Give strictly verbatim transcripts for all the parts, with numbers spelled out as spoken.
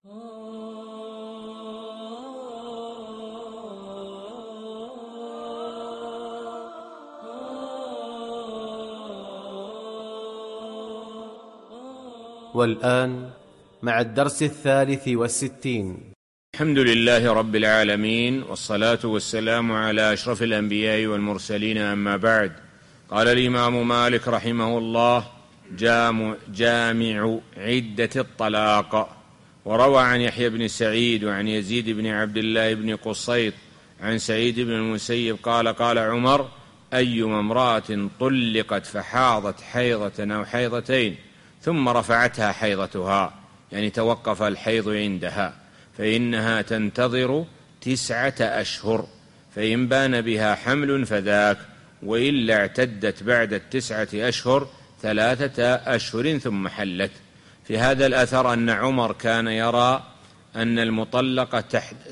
والآن مع الدرس الثالث والستين. الحمد لله رب العالمين، والصلاة والسلام على أشرف الأنبياء والمرسلين، أما بعد. قال الإمام مالك رحمه الله: جامع, جامع عدة الطلاق. وروى عن يحيى بن سعيد وعن يزيد بن عبد الله بن قصيط عن سعيد بن المسيب قال: قال عمر: أيما امرأة طلقت فحاضت حيضة أو حيضتين ثم رفعتها حيضتها، يعني توقف الحيض عندها، فإنها تنتظر تسعة أشهر، فإن بان بها حمل فذاك، وإلا اعتدت بعد التسعة أشهر ثلاثة أشهر ثم حلت. في هذا الأثر أن عمر كان يرى أن المطلقة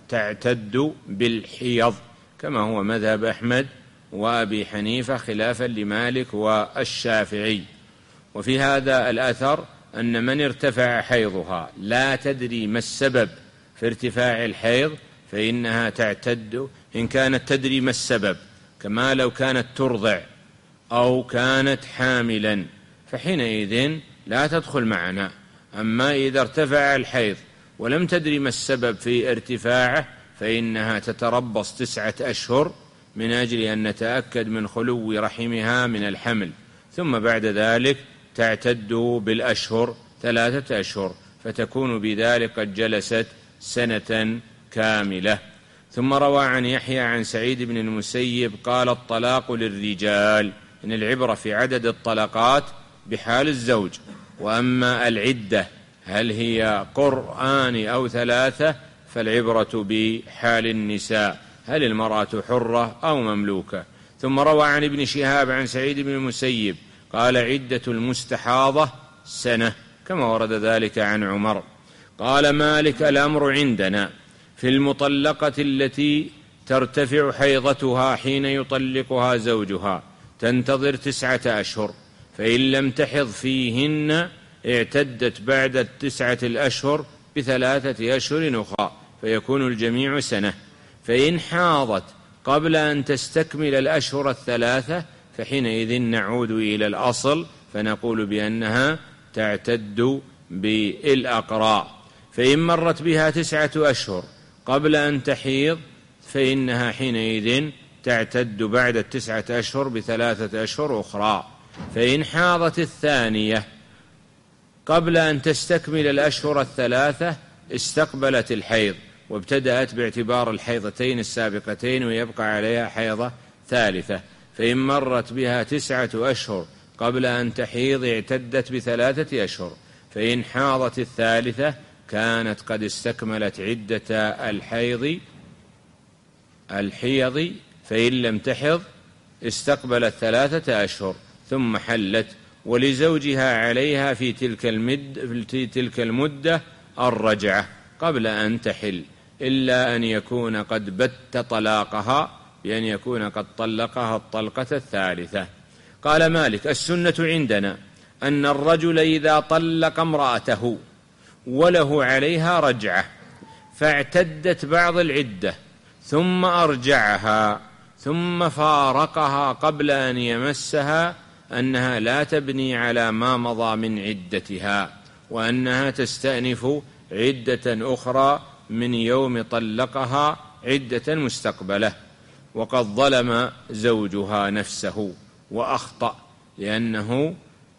تعتد بالحيض، كما هو مذهب أحمد وأبي حنيفة، خلافا لمالك والشافعي. وفي هذا الأثر أن من ارتفع حيضها لا تدري ما السبب في ارتفاع الحيض فإنها تعتد، إن كانت تدري ما السبب، كما لو كانت ترضع أو كانت حاملا فحينئذ لا تدخل معنا. أما إذا ارتفع الحيض ولم تدري ما السبب في ارتفاعه فإنها تتربص تسعة أشهر من أجل أن نتأكد من خلو رحمها من الحمل، ثم بعد ذلك تعتد بالأشهر ثلاثة أشهر، فتكون بذلك قد جلست سنة كاملة. ثم روى عن يحيى عن سعيد بن المسيب قال: الطلاق للرجال، إن العبرة في عدد الطلقات بحال الزوج، وأما العدة هل هي قرآن أو ثلاثة فالعبرة بحال النساء، هل المرأة حرة أو مملوكة. ثم روى عن ابن شهاب عن سعيد بن المسيب قال: عدة المستحاضة سنة، كما ورد ذلك عن عمر. قال مالك: الأمر عندنا في المطلقة التي ترتفع حيضتها حين يطلقها زوجها، تنتظر تسعة أشهر، فإن لم تحض فيهن اعتدت بعد التسعة الأشهر بثلاثة أشهر أخرى، فيكون الجميع سنة. فإن حاضت قبل أن تستكمل الأشهر الثلاثة فحينئذ نعود إلى الأصل فنقول بأنها تعتد بالأقراء. فإن مرت بها تسعة أشهر قبل أن تحيض فإنها حينئذ تعتد بعد التسعة أشهر بثلاثة أشهر أخرى. فإن حاضت الثانية قبل أن تستكمل الأشهر الثلاثة استقبلت الحيض وابتدأت باعتبار الحيضتين السابقتين ويبقى عليها حيضة ثالثة. فإن مرت بها تسعة أشهر قبل أن تحيض اعتدت بثلاثة أشهر. فإن حاضت الثالثة كانت قد استكملت عدة الحيض الحيض فإن لم تحض استقبلت ثلاثة أشهر ثم حلت، ولزوجها عليها في تلك المد في تلك المدة الرجعة قبل أن تحل، إلا أن يكون قد بت طلاقها بأن يكون قد طلقها الطلقة الثالثة. قال مالك: السنة عندنا أن الرجل إذا طلق امرأته وله عليها رجعة فاعتدت بعض العدة ثم أرجعها ثم فارقها قبل أن يمسها أنها لا تبني على ما مضى من عدتها، وأنها تستأنف عدة أخرى من يوم طلقها عدة مستقبلة، وقد ظلم زوجها نفسه وأخطأ لأنه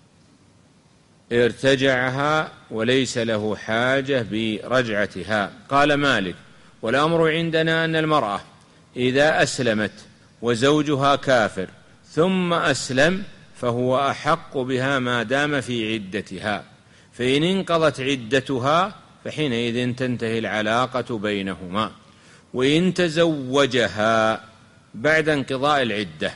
ارتجعها وليس له حاجة برجعتها. قال مالك: والأمر عندنا أن المرأة إذا أسلمت وزوجها كافر ثم أسلم فهو أحق بها ما دام في عدتها، فإن انقضت عدتها فحينئذ تنتهي العلاقة بينهما. وإن تزوجها بعد انقضاء العدة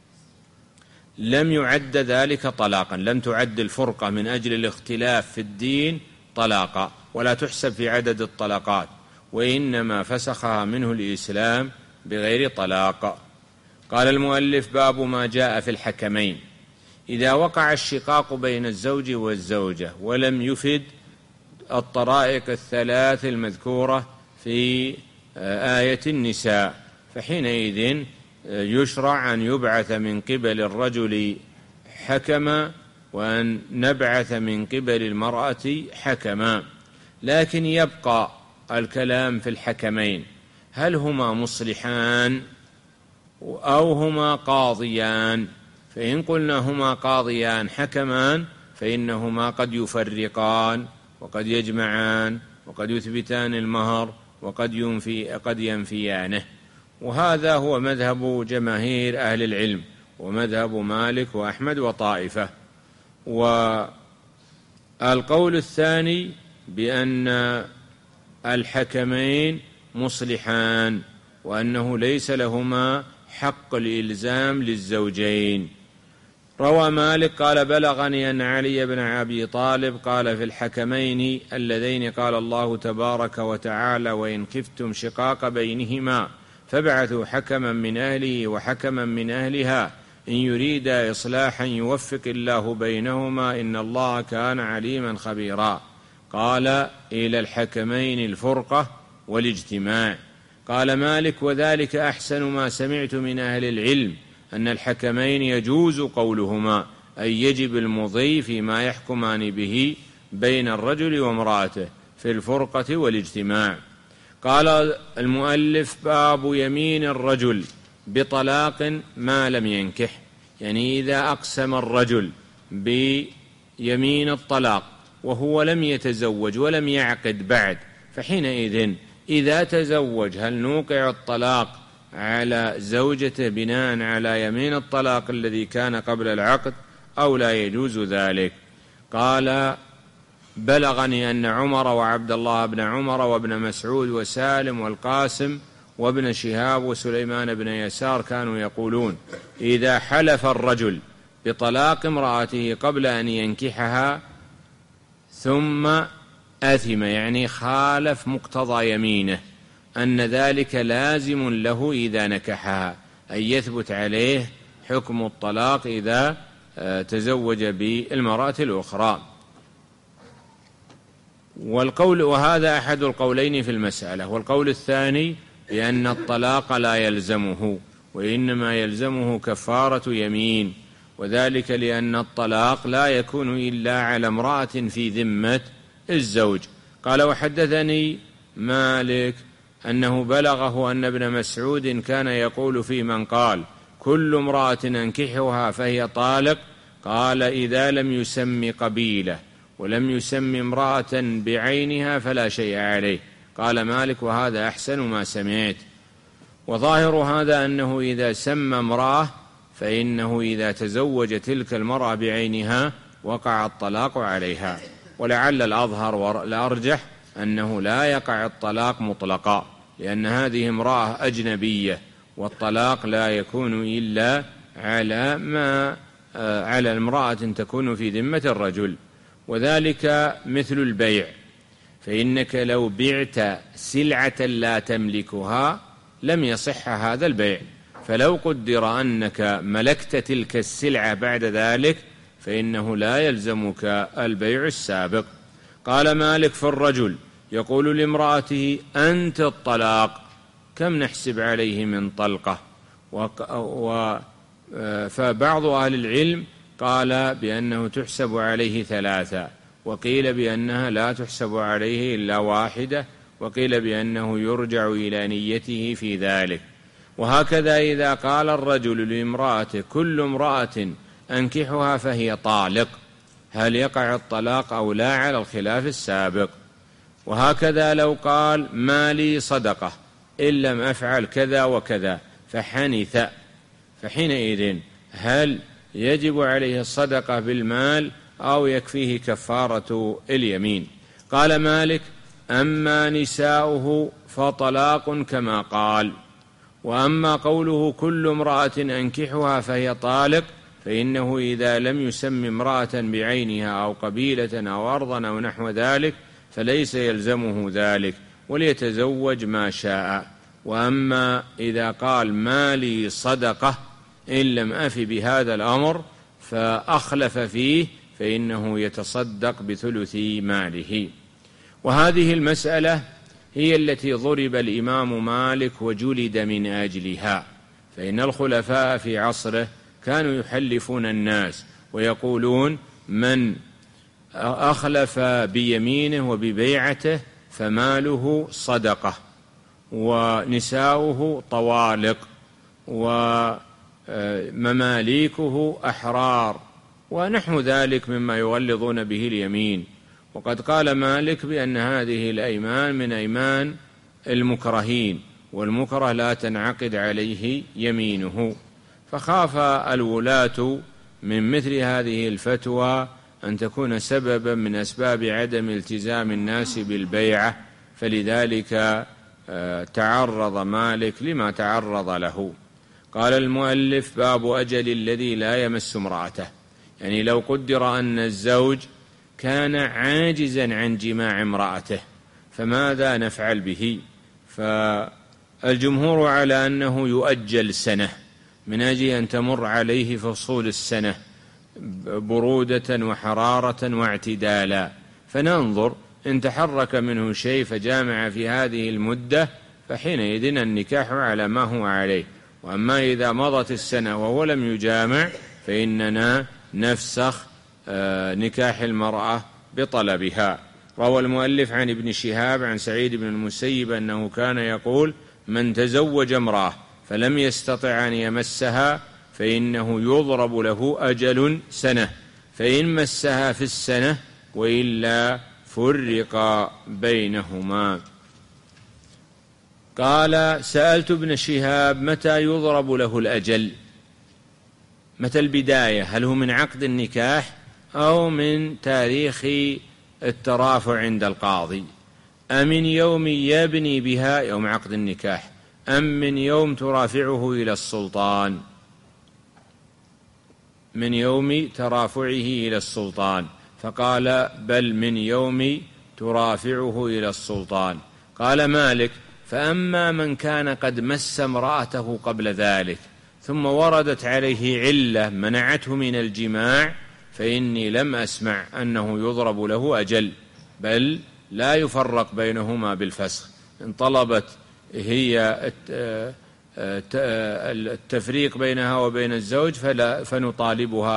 لم يعد ذلك طلاقا، لم تعد الفرقة من أجل الاختلاف في الدين طلاقا ولا تحسب في عدد الطلاقات، وإنما فسخها منه الإسلام بغير طلاق. قال المؤلف: باب ما جاء في الحكمين. إذا وقع الشقاق بين الزوج والزوجة ولم يفد الطرائق الثلاث المذكورة في آية النساء، فحينئذ يشرع أن يبعث من قبل الرجل حكما وأن نبعث من قبل المرأة حكما. لكن يبقى الكلام في الحكمين، هل هما مصلحان أو هما قاضيان؟ فإن قلنا هما قاضيان حكمان فإنهما قد يفرقان وقد يجمعان وقد يثبتان المهر وقد ينفي قد ينفيانه، وهذا هو مذهب جماهير أهل العلم ومذهب مالك وأحمد وطائفة. والقول الثاني بأن الحكمين مصلحان وأنه ليس لهما حق الإلزام للزوجين. روى مالك قال بلغني أن علي بن أبي طالب قال في الحكمين اللذين قال الله تبارك وتعالى وإن خفتم شقاق بينهما فابعثوا حكما من أهله وحكما من أهلها إن يريدا إصلاحا يوفق الله بينهما إن الله كان عليما خبيرا. قال إلى الحكمين الفرقة والاجتماع. قال مالك وذلك أحسن ما سمعت من أهل العلم أن الحكمين يجوز قولهما أي يجب المضي فيما يحكمان به بين الرجل وامرأته في الفرقة والاجتماع. قال المؤلف باب يمين الرجل بطلاق ما لم ينكح، يعني إذا أقسم الرجل بيمين الطلاق وهو لم يتزوج ولم يعقد بعد، فحينئذ إذا تزوج هل نوقع الطلاق على زوجته بناء على يمين الطلاق الذي كان قبل العقد أو لا يجوز ذلك؟ قال بلغني أن عمر وعبد الله بن عمر وابن مسعود وسالم والقاسم وابن شهاب وسليمان بن يسار كانوا يقولون إذا حلف الرجل بطلاق امرأته قبل أن ينكحها ثم آثم، يعني خالف مقتضى يمينه، أن ذلك لازم له إذا نكحها، أي يثبت عليه حكم الطلاق إذا تزوج بالمرأة الأخرى. والقول وهذا أحد القولين في المسألة. والقول الثاني بأن الطلاق لا يلزمه وإنما يلزمه كفارة يمين، وذلك لأن الطلاق لا يكون إلا على امرأة في ذمة الزوج. قال وحدثني مالك أنه بلغه أن ابن مسعود كان يقول في من قال كل امرأة أنكحها فهي طالق، قال إذا لم يسم قبيلة ولم يسم امرأة بعينها فلا شيء عليه. قال مالك وهذا أحسن ما سمعت. وظاهر هذا أنه إذا سمى امرأة فإنه إذا تزوج تلك المرأة بعينها وقع الطلاق عليها، ولعل الأظهر والأرجح أنه لا يقع الطلاق مطلقا، لأن هذه امرأة أجنبية والطلاق لا يكون إلا على ما على امرأة تكون في ذمة الرجل. وذلك مثل البيع، فإنك لو بعت سلعة لا تملكها لم يصح هذا البيع، فلو قدر أنك ملكت تلك السلعة بعد ذلك فإنه لا يلزمك البيع السابق. قال مالك في الرجل يقول لامرأته أنت الطلاق كم نحسب عليه من طلقة؟ و فبعض أهل العلم قال بأنه تحسب عليه ثلاثة، وقيل بأنها لا تحسب عليه إلا واحدة، وقيل بأنه يرجع إلى نيته في ذلك. وهكذا إذا قال الرجل لامرأته كل امرأة أنكحها فهي طالق، هل يقع الطلاق أو لا على الخلاف السابق؟ وهكذا لو قال ما لي صدقة إن لم أفعل كذا وكذا فحنث، فحينئذ هل يجب عليه الصدقة بالمال أو يكفيه كفارة اليمين؟ قال مالك أما نساؤه فطلاق كما قال. وأما قوله كل امرأة أنكحها فهي طالق فإنه إذا لم يسم امرأة بعينها أو قبيلة أو أرضا أو نحو ذلك فليس يلزمه ذلك وليتزوج ما شاء. وأما إذا قال ما لي صدقة إن لم أف بهذا الأمر فأخلف فيه فإنه يتصدق بثلث ماله. وهذه المسألة هي التي ضرب الإمام مالك وجلد من أجلها، فإن الخلفاء في عصره كانوا يحلفون الناس ويقولون من أخلف بيمينه وببيعته فماله صدقة ونساؤه طوالق ومماليكه أحرار ونحو ذلك مما يغلظون به اليمين. وقد قال مالك بأن هذه الأيمان من أيمان المكرهين، والمكره لا تنعقد عليه يمينه، فخاف الولاة من مثل هذه الفتوى أن تكون سببا من أسباب عدم التزام الناس بالبيعة، فلذلك تعرض مالك لما تعرض له. قال المؤلف: باب أجل الذي لا يمس امرأته، يعني لو قدر أن الزوج كان عاجزا عن جماع امرأته فماذا نفعل به؟ فالجمهور على أنه يؤجل سنة من أجل أن تمر عليه فصول السنة برودة وحرارة واعتدالا، فننظر إن تحرك منه شيء فجامع في هذه المدة فحينئذ النكاح على ما هو عليه. وأما إذا مضت السنة وهو لم يجامع فإننا نفسخ نكاح المرأة بطلبها. روى المؤلف عن ابن شهاب عن سعيد بن المسيب أنه كان يقول: من تزوج امرأة فلم يستطع أن يمسها فإنه يضرب له أجل سنة، فإن مسها في السنة وإلا فرق بينهما. قال: سألت ابن شهاب: متى يضرب له الأجل؟ متى البداية؟ هل هو من عقد النكاح أو من تاريخ الترافع عند القاضي؟ أم من يوم يبني بها يوم عقد النكاح أم من يوم ترافعه إلى السلطان؟ من يوم ترافعه إلى السلطان. فقال: بل من يوم ترافعه إلى السلطان. قال مالك: فأما من كان قد مس امرأته قبل ذلك ثم وردت عليه علة منعته من الجماع فإني لم أسمع أنه يضرب له أجل، بل لا يفرق بينهما بالفسخ. إن طلبت هي التفريق بينها وبين الزوج فلا فنطالبها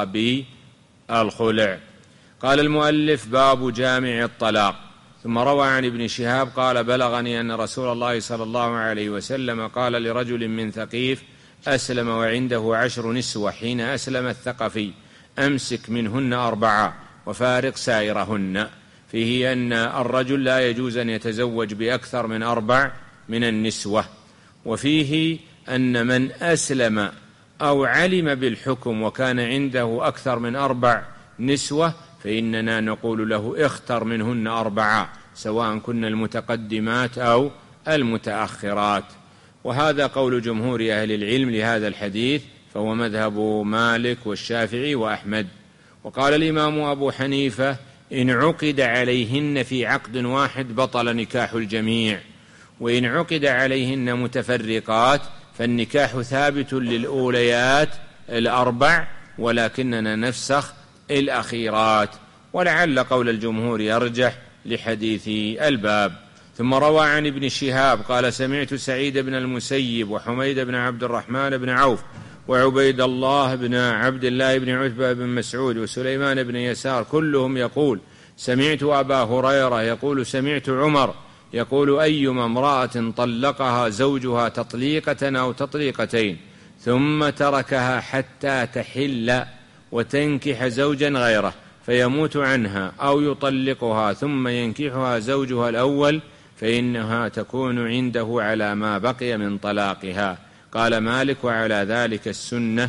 بالخلع. قال المؤلف: باب جامع الطلاق. ثم روى عن ابن شهاب قال: بلغني أن رسول الله صلى الله عليه وسلم قال لرجل من ثقيف أسلم وعنده عشر نسوة حين أسلم الثقفي: أمسك منهن أربعة وفارق سائرهن. فيه أن الرجل لا يجوز أن يتزوج بأكثر من أربع من النسوة. وفيه أن من أسلم أو علم بالحكم وكان عنده أكثر من أربع نسوة فإننا نقول له: اختر منهن أربعة، سواء كن المتقدمات أو المتأخرات. وهذا قول جمهور أهل العلم لهذا الحديث، فهو مذهب مالك والشافعي وأحمد. وقال الإمام أبو حنيفة: إن عقد عليهن في عقد واحد بطل نكاح الجميع، وإن عقد عليهن متفرقات فالنكاح ثابت للأوليات الأربع ولكننا نفسخ الأخيرات. ولعل قول الجمهور يرجح لحديث الباب. ثم روى عن ابن شهاب قال: سمعت سعيد بن المسيب وحميد بن عبد الرحمن بن عوف وعبيد الله بن عبد الله بن عتبة بن مسعود وسليمان بن يسار كلهم يقول: سمعت أبا هريرة يقول: سمعت عمر يقول: أيما امرأة طلقها زوجها تطليقة أو تطليقتين ثم تركها حتى تحل وتنكح زوجا غيره فيموت عنها أو يطلقها ثم ينكحها زوجها الأول فإنها تكون عنده على ما بقي من طلاقها. قال مالك: وعلى ذلك السنة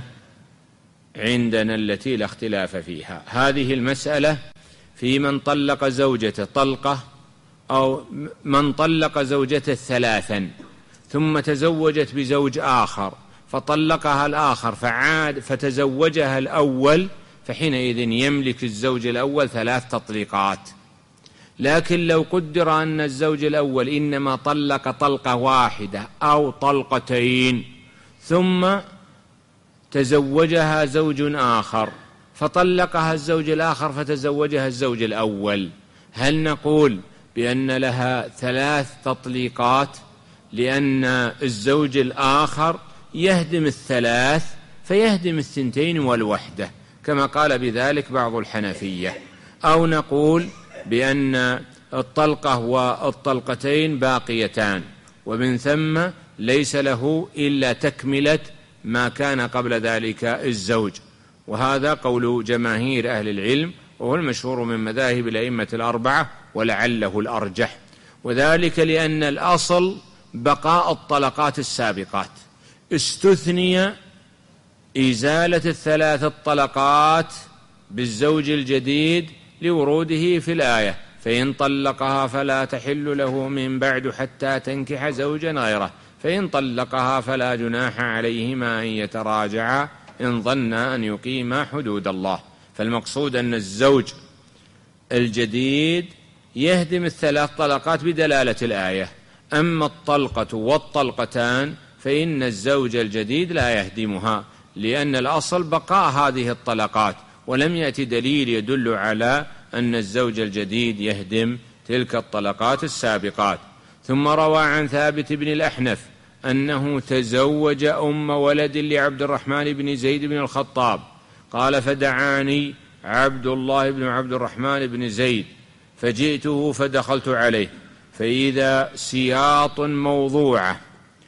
عندنا التي لا اختلاف فيها. هذه المسألة في من طلق زوجته طلقة أو من طلق زوجته ثلاثا ثم تزوجت بزوج آخر فطلقها الآخر فعاد فتزوجها الأول، فحينئذ يملك الزوج الأول ثلاث تطليقات. لكن لو قدر أن الزوج الأول إنما طلق طلقة واحدة أو طلقتين ثم تزوجها زوج آخر فطلقها الزوج الآخر فتزوجها الزوج الأول، هل نقول بأن لها ثلاث تطليقات، لأن الزوج الآخر يهدم الثلاث فيهدم الثنتين والوحدة، كما قال بذلك بعض الحنفية. أو نقول بأن الطلقة والطلقتين باقيتان، ومن ثم ليس له إلا تكملة ما كان قبل ذلك الزوج، وهذا قول جماهير أهل العلم، وهو المشهور من مذاهب الأئمة الأربعة، ولعله الأرجح. وذلك لأن الأصل بقاء الطلقات السابقات، استثني إزالة الثلاث الطلقات بالزوج الجديد لوروده في الآية: فإن طلقها فلا تحل له من بعد حتى تنكح زوجا غيره، فإن طلقها فلا جناح عليهما أن يتراجعا إن ظنا أن يقيما حدود الله. فالمقصود أن الزوج الجديد يهدم الثلاث طلقات بدلالة الآية، أما الطلقة والطلقتان فإن الزوج الجديد لا يهدمها، لأن الأصل بقاء هذه الطلقات، ولم يأتي دليل يدل على أن الزوج الجديد يهدم تلك الطلقات السابقات. ثم روى عن ثابت بن الأحنف أنه تزوج أم ولد لعبد الرحمن بن زيد بن الخطاب، قال: فدعاني عبد الله بن عبد الرحمن بن زيد فجئته فدخلت عليه، فإذا سياط موضوعة،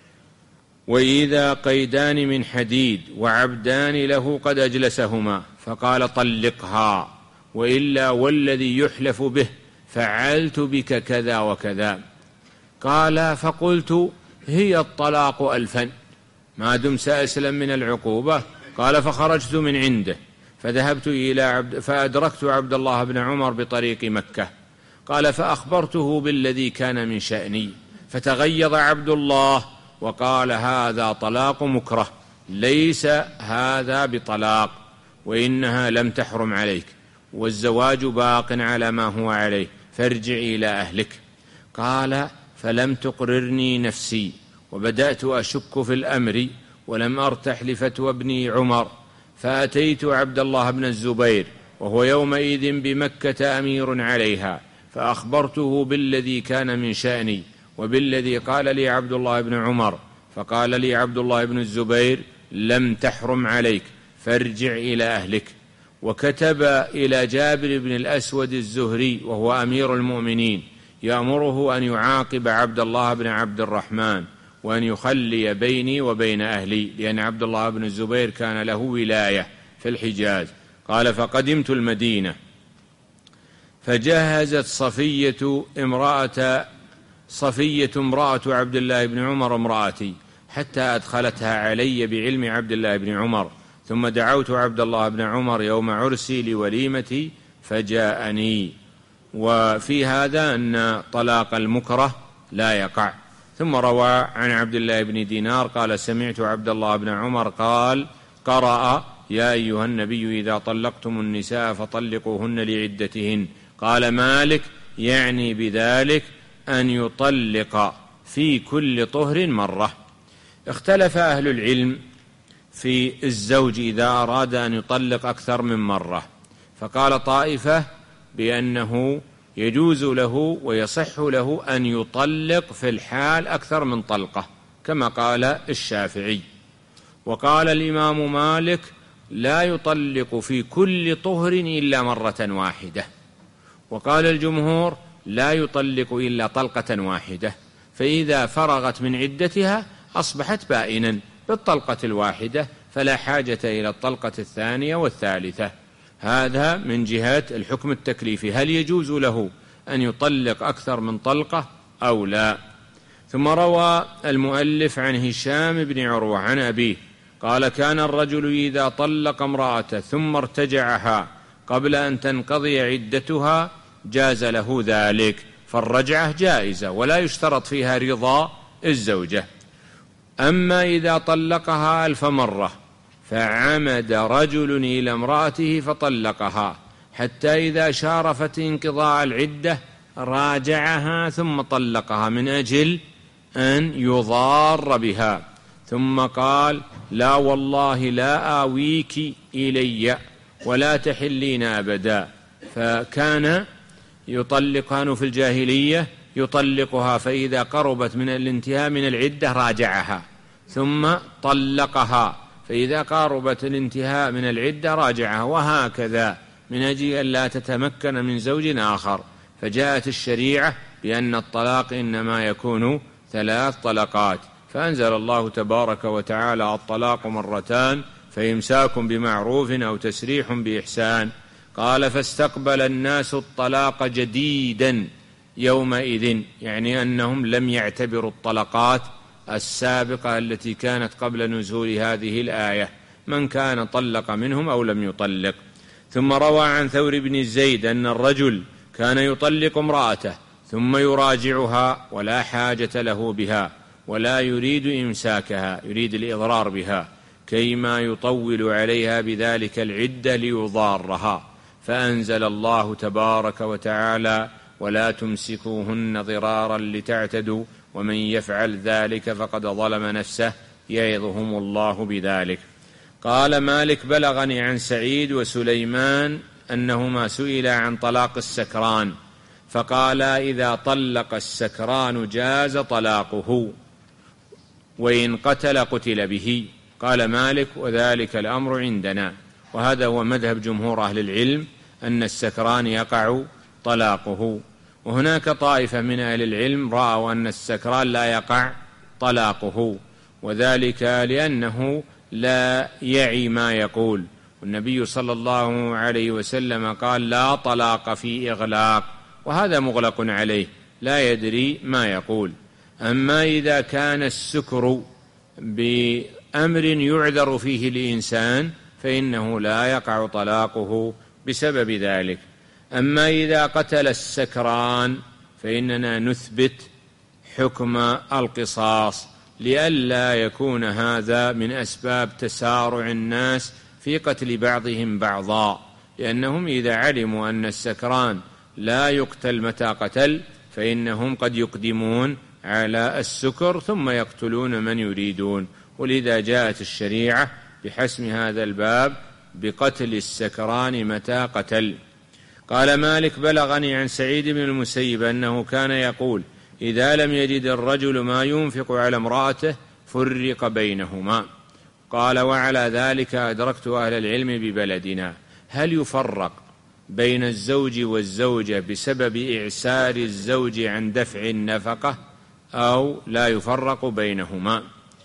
وإذا قيدان من حديد، وعبدان له قد أجلسهما، فقال: طلقها، وإلا والذي يحلف به فعلت بك كذا وكذا. قال: فقلت: هي الطلاق ألفا ما دمت سأسلم من العقوبة. قال: فخرجت من عنده فذهبت إلى عبد فأدركت عبد الله بن عمر بطريق مكة. قال: فأخبرته بالذي كان من شأني، فتغيظ عبد الله وقال: هذا طلاق مكره، ليس هذا بطلاق، وإنها لم تحرم عليك، والزواج باق على ما هو عليه، فارجع إلى أهلك. قال: فلم تقررني نفسي، وبدأت أشك في الأمر، ولم أرتح لفتوى ابن عمر، فأتيت عبد الله بن الزبير وهو يومئذ بمكة أمير عليها، فأخبرته بالذي كان من شأني وبالذي قال لي عبد الله بن عمر، فقال لي عبد الله بن الزبير: لم تحرم عليك، فارجع إلى أهلك. وكتب إلى جابر بن الأسود الزهري وهو أمير المؤمنين يأمره أن يعاقب عبد الله بن عبد الرحمن، وأن يخلي بيني وبين أهلي، لأن عبد الله بن الزبير كان له ولاية في الحجاز. قال: فقدمت المدينة فجهزت صفية امرأة صفية امرأة عبد الله بن عمر امرأتي، حتى أدخلتها علي بعلم عبد الله بن عمر، ثم دعوت عبد الله بن عمر يوم عرسي لوليمتي فجاءني. وفي هذا أن طلاق المكره لا يقع. ثم روى عن عبد الله بن دينار قال: سمعت عبد الله بن عمر قال: قرأ: يا أيها النبي إذا طلقتم النساء فطلقوهن لعدتهن. قال مالك: يعني بذلك أن يطلق في كل طهر مرة. اختلف أهل العلم في الزوج إذا أراد أن يطلق أكثر من مرة، فقال طائفة بأنه يجوز له ويصح له أن يطلق في الحال أكثر من طلقة، كما قال الشافعي. وقال الإمام مالك: لا يطلق في كل طهر إلا مرة واحدة. وقال الجمهور: لا يطلق إلا طلقة واحدة، فإذا فرغت من عدتها أصبحت بائنا بالطلقة الواحدة، فلا حاجة إلى الطلقة الثانية والثالثة. هذا من جهة الحكم التكليفي، هل يجوز له أن يطلق أكثر من طلقة أو لا؟ ثم روى المؤلف عن هشام بن عروة عن أبيه قال: كان الرجل إذا طلق امرأة ثم ارتجعها قبل أن تنقضي عدتها جاز له ذلك، فالرجعة جائزة ولا يشترط فيها رضا الزوجة. أما إذا طلقها ألف مرة فعمد رجل إلى امرأته فطلقها حتى إذا شارفت انقضاء العدة راجعها ثم طلقها من أجل أن يضار بها، ثم قال: لا والله لا آويك إلي ولا تحلين أبدا، فكان يطلق، كانوا في الجاهلية يطلقها، فإذا قربت من الانتهاء من العدة راجعها ثم طلقها، فإذا قاربت الانتهاء من العدة راجعها، وهكذا من أجل أن لا تتمكن من زوج آخر. فجاءت الشريعة بأن الطلاق إنما يكون ثلاث طلقات، فأنزل الله تبارك وتعالى: الطلاق مرتان فإمساك بمعروف أو تسريح بإحسان. قال: فاستقبل الناس الطلاق جديدا يومئذ، يعني أنهم لم يعتبروا الطلقات السابقة التي كانت قبل نزول هذه الآية، من كان طلق منهم أو لم يطلق. ثم روى عن ثور بن زيد أن الرجل كان يطلق امرأته ثم يراجعها ولا حاجة له بها ولا يريد إمساكها، يريد الإضرار بها، كيما يطول عليها بذلك العدة ليضارها، فأنزل الله تبارك وتعالى: ولا تمسكوهن ضرارا لتعتدوا ومن يفعل ذلك فقد ظلم نفسه يعظهم الله بذلك. قال مالك: بلغني عن سعيد وسليمان أنهما سئلا عن طلاق السكران فقال: إذا طلق السكران جاز طلاقه، وإن قتل قتل به. قال مالك: وذلك الأمر عندنا. وهذا هو مذهب جمهور أهل العلم، أن السكران يقع طلاقه. وهناك طائفة من أهل العلم رأوا أن السكران لا يقع طلاقه، وذلك لأنه لا يعي ما يقول، والنبي صلى الله عليه وسلم قال: لا طلاق في إغلاق، وهذا مغلق عليه لا يدري ما يقول. أما إذا كان السكر بأمر يعذر فيه الإنسان فإنه لا يقع طلاقه بسبب ذلك. أما إذا قتل السكران فإننا نثبت حكم القصاص، لئلا يكون هذا من أسباب تسارع الناس في قتل بعضهم بعضا، لأنهم إذا علموا أن السكران لا يقتل متى قتل فإنهم قد يقدمون على السكر ثم يقتلون من يريدون. ولذا جاءت الشريعة بحسم هذا الباب بقتل السكران متى قتل. قال مالك: بلغني عن سعيد بن المسيب أنه كان يقول: إذا لم يجد الرجل ما ينفق على امرأته فرق بينهما. قال: وعلى ذلك أدركت أهل العلم ببلدنا. هل يفرق بين الزوج والزوجة بسبب إعسار الزوج عن دفع النفقة أو لا يفرق بينهما؟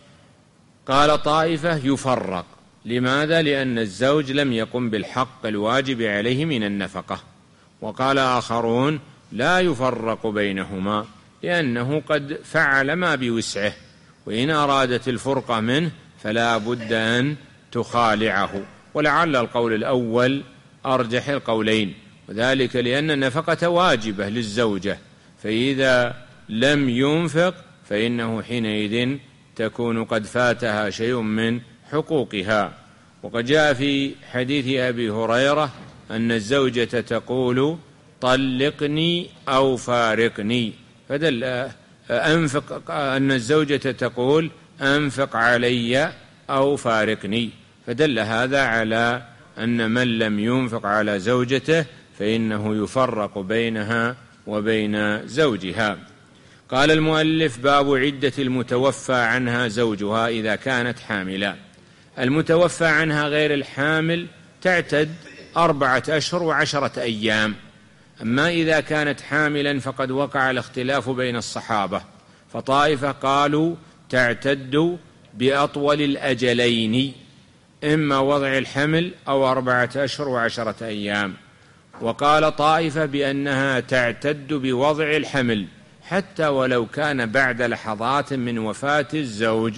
قال طائفة: يفرق. لماذا؟ لأن الزوج لم يقم بالحق الواجب عليه من النفقة. وقال آخرون: لا يفرق بينهما، لأنه قد فعل ما بوسعه، وإن أرادت الفرقة منه فلا بد أن تخالعه. ولعل القول الأول أرجح القولين، وذلك لأن النفقة واجبة للزوجة، فإذا لم ينفق فإنه حينئذ تكون قد فاتها شيء من حقوقها. وقد جاء في حديث أبي هريرة أن الزوجة تقول: طلقني أو فارقني، فدل أنفق أن الزوجة تقول: أنفق علي أو فارقني، فدل هذا على أن من لم ينفق على زوجته فإنه يفرق بينها وبين زوجها. قال المؤلف: باب عدة المتوفى عنها زوجها إذا كانت حاملا. المتوفى عنها غير الحامل تعتد أربعة أشهر وعشرة أيام. أما إذا كانت حاملا فقد وقع الاختلاف بين الصحابة، فطائفة قالوا تعتد بأطول الأجلين، إما وضع الحمل أو أربعة أشهر وعشرة أيام. وقال طائفة بأنها تعتد بوضع الحمل حتى ولو كان بعد لحظات من وفاة الزوج.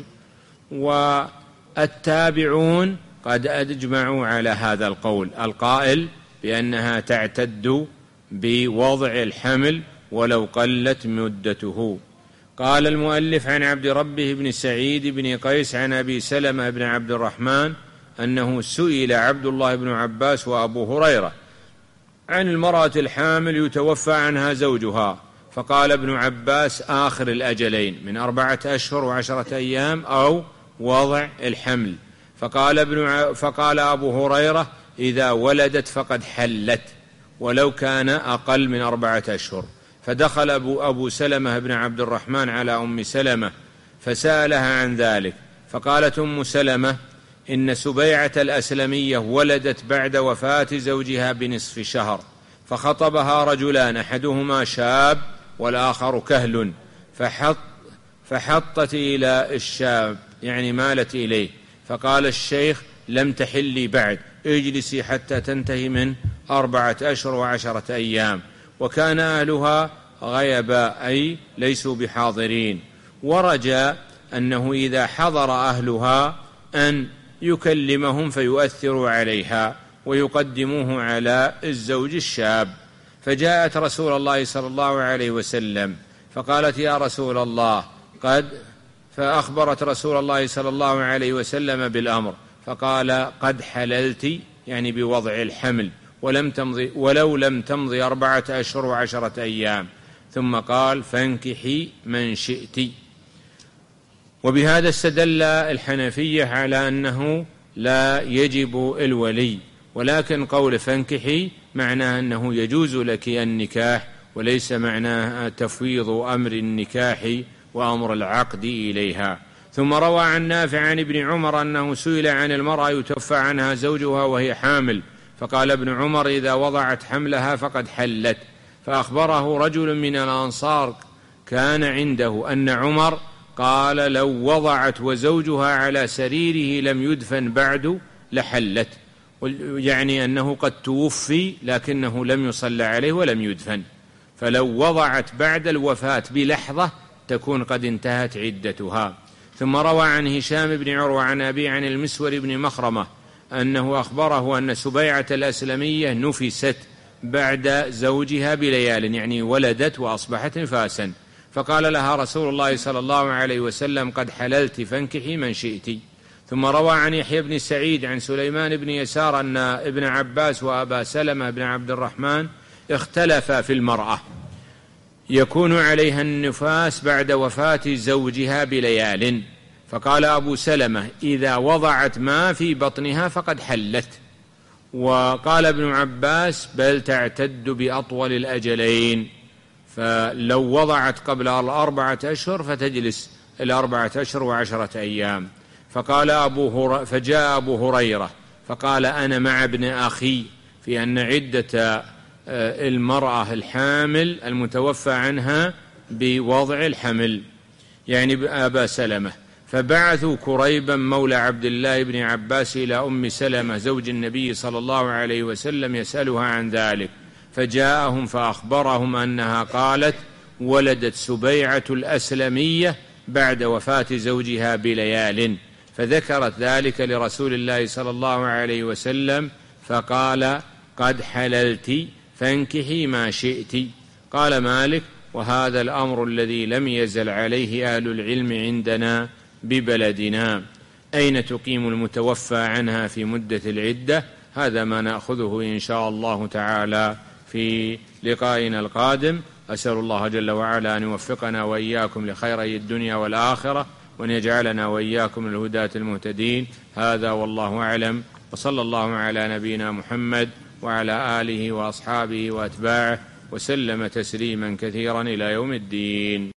والتابعون قد أجمعوا على هذا القول القائل بأنها تعتد بوضع الحمل ولو قلت مدته. قال المؤلف: عن عبد ربه بن سعيد بن قيس عن أبي سلمة بن عبد الرحمن أنه سئل عبد الله بن عباس وأبو هريرة عن المرأة الحامل يتوفى عنها زوجها، فقال ابن عباس: آخر الأجلين من أربعة أشهر وعشرة أيام أو وضع الحمل. فقال, ابن ع... فقال أبو هريرة: إذا ولدت فقد حلت. ولو كان أقل من أربعة أشهر. فدخل أبو, أبو سلمة بن عبد الرحمن على أم سلمة فسألها عن ذلك، فقالت أم سلمة: إن سبيعة الأسلمية ولدت بعد وفاة زوجها بنصف شهر، فخطبها رجلان، أحدهما شاب والآخر كهل، فحط فحطت إلى الشاب، يعني مالت إليه، فقال الشيخ: لم تحلي بعد، اجلسي حتى تنتهي من أربعة أشهر وعشرة أيام. وكان أهلها غيبا، أي ليسوا بحاضرين، ورجى أنه إذا حضر أهلها أن يكلمهم فيؤثروا عليها ويقدموه على الزوج الشاب. فجاءت رسول الله صلى الله عليه وسلم فقالت: يا رسول الله قد فأخبرت رسول الله صلى الله عليه وسلم بالأمر، فقال: قد حللت، يعني بوضع الحمل، ولم تمضي ولو لم تمضي أربعة أشهر وعشرة أيام. ثم قال: فانكحي من شئت. وبهذا استدل الحنفية على أنه لا يجب الولي، ولكن قول فانكحي معناه أنه يجوز لك النكاح، وليس معناه تفويض أمر النكاح وأمر العقد إليها. ثم روى عن نافع عن ابن عمر أنه سئل عن المرأة يتوفى عنها زوجها وهي حامل، فقال ابن عمر: إذا وضعت حملها فقد حلت. فأخبره رجل من الأنصار كان عنده أن عمر قال: لو وضعت وزوجها على سريره لم يدفن بعد لحلت، يعني أنه قد توفي لكنه لم يصلى عليه ولم يدفن، فلو وضعت بعد الوفاة بلحظة تكون قد انتهت عدتها. ثم روى عن هشام بن عروة عن أبي عن المسور بن مخرمة أنه أخبره أن سبيعة الأسلمية نفست بعد زوجها بليال، يعني ولدت وأصبحت نفاسا، فقال لها رسول الله صلى الله عليه وسلم: قد حللت فانكحي من شئت. ثم روى عن يحيى بن سعيد عن سليمان بن يسار أن ابن عباس وأبا سلمة بن عبد الرحمن اختلفا في المرأة يكون عليها النفاس بعد وفاة زوجها بليال، فقال أبو سلمة: إذا وضعت ما في بطنها فقد حلت. وقال ابن عباس: بل تعتد بأطول الأجلين، فلو وضعت قبل الأربعة أشهر فتجلس الأربعة أشهر وعشرة أيام. فقال أبو هر... فجاء أبو هريرة فقال: أنا مع ابن أخي في أن عدة المرأة الحامل المتوفى عنها بوضع الحمل، يعني أبا سلمة. فبعثوا كريبا مولى عبد الله بن عباس إلى أم سلمة زوج النبي صلى الله عليه وسلم يسألها عن ذلك، فجاءهم فأخبرهم أنها قالت: ولدت سبيعة الأسلمية بعد وفاة زوجها بليال، فذكرت ذلك لرسول الله صلى الله عليه وسلم فقال: قد حللت فانكحي ما شئت. قال مالك: وهذا الأمر الذي لم يزل عليه أهل العلم عندنا ببلدنا. أين تقيم المتوفى عنها في مدة العدة؟ هذا ما نأخذه إن شاء الله تعالى في لقائنا القادم. أسأل الله جل وعلا أن يوفقنا وإياكم لخيري الدنيا والآخرة، وأن يجعلنا وإياكم الهداة المهتدين. هذا والله أعلم، وصلى الله على نبينا محمد وعلى آله وأصحابه وأتباعه وسلم تسليما كثيرا إلى يوم الدين.